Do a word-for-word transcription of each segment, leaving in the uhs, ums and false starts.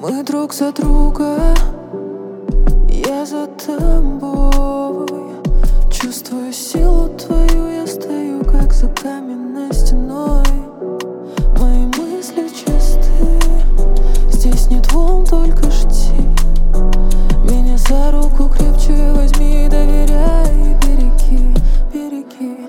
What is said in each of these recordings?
Мы друг за друга, я за тобой. Чувствую силу твою, я стою как за каменной стеной. Мои мысли чисты, здесь нет волн, только жди. Меня за руку крепче возьми, доверяй и береги, береги.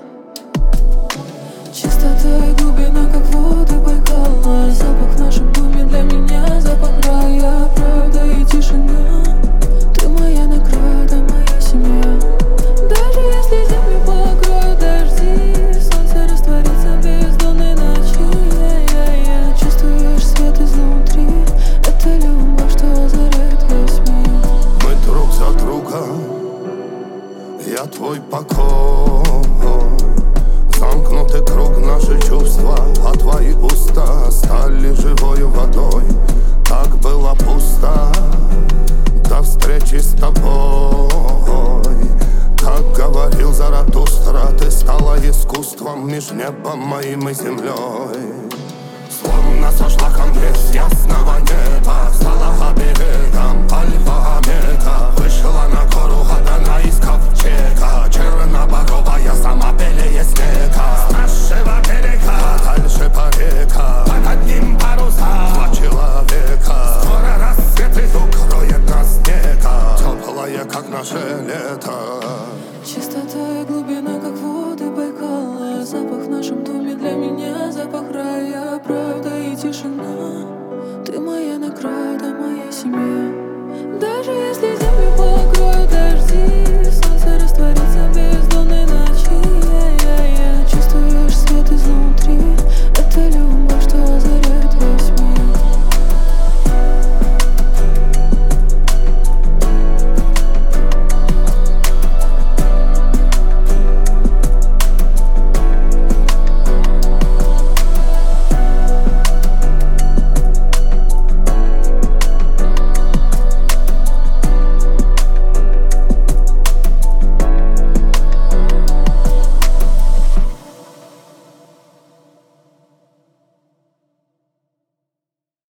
Чистота и глубина, как воды Байкала. Запах в нашем доме для меня запах рая. Правда и тишина, ты моя награда, моя семья. Даже если землю покроют дожди, солнце растворится в бездонной ночи. Я-я-я. Чувствуешь свет изнутри, это любовь, что озаряет весь мир. Мы друг за другом, я твой покой. Замкнутый круг, наши чувства, а твои уста стали живою водой. Так было пусто до встречи с тобой. Как говорил Заратустра, ты стала искусством меж небом моим и землей. Словно сошла ко мне с ясного неба, стала оберегом альфа омега. Вышла на гору Гадана из ковчега, черноборовая, сама белее снега. С нашего берега, дальше по река, под одним парусом два человека. Скоро рассвет и укроет нас снега, теплая, как наше лето. Чистота и глубина, как воды Байкала. Запах в нашем доме для меня запах рая. Правда и тишина, ты моя награда, моя семья. Даже если